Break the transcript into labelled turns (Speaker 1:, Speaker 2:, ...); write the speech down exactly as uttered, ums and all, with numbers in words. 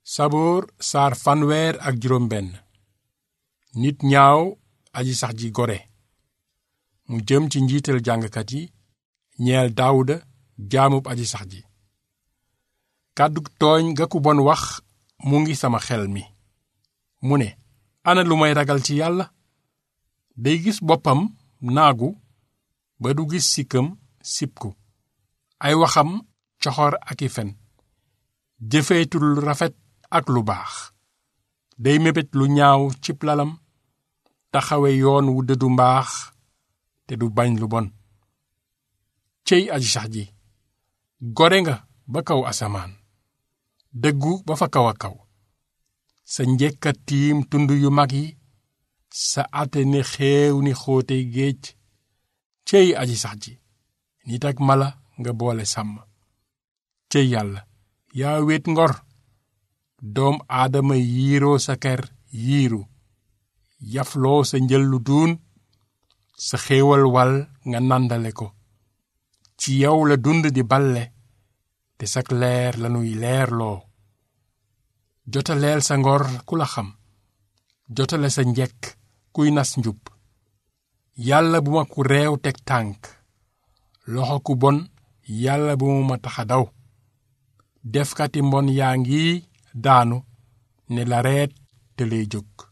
Speaker 1: saboor saar fanweer ak juróom benn. nit ñaaw aji sax ji gore. mu jëm ci njiital jàngkat yi ñeel daawuda jaamub aji sax ji. kàddug tooñ ga ku bon wax mu ngi sama xel mi. mu ne ana lu may ragal ci yàlla. day gis boppam naagu ba du gis sikkam sipku. ay waxam coxor ak i fen. jëfeetul rafet ak lu baax. day mébét lu ñaaw cib lalam. taxawe yoon wu dëddu mbaax te du bañ lu bon. cey aji sax ji gore nga ba kaw asamaan. dëggu ba fa kaw a kaw. sa njekka tiim tund yu mag yi. sa àtte ne xeew ni xóote géej. cey aji sax ji nit ak mala nga boole sàmm. cey yàlla yaa wéet ngor. doom aadama yiiroo sa ker yiiru. yafloo sa njëllu duun. sa xéewal wal nga nandale ko. ci yow la dund di balle te sak leer lanuy leerloo. jotaleel sa ngor ku la xam. jotale sa njekk kuy nas njub. yàlla bu ma ku réew teg tànk. loxo ku bon yàlla bu mu ma taxa daw. defkati mbon yaa ngi daanu ne la reet te lay jóg.